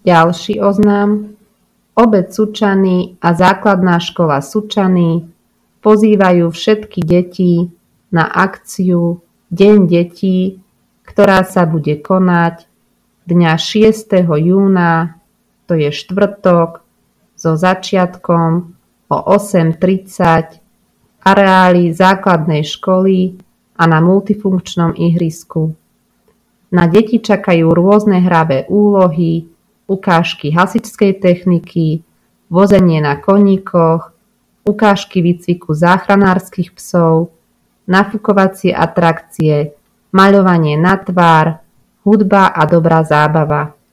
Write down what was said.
Ďalší oznám. Obec Sučany a základná škola Sučany pozývajú všetky deti na akciu Deň detí, ktorá sa bude konať dňa 6. júna, to je štvrtok, so začiatkom o 8:30 v areáli základnej školy a na multifunkčnom ihrisku. Na deti čakajú rôzne hravé úlohy, ukážky hasičskej techniky, vozenie na koníkoch, ukážky výcviku záchranárskych psov, nafukovacie atrakcie, maľovanie na tvár, hudba a dobrá zábava.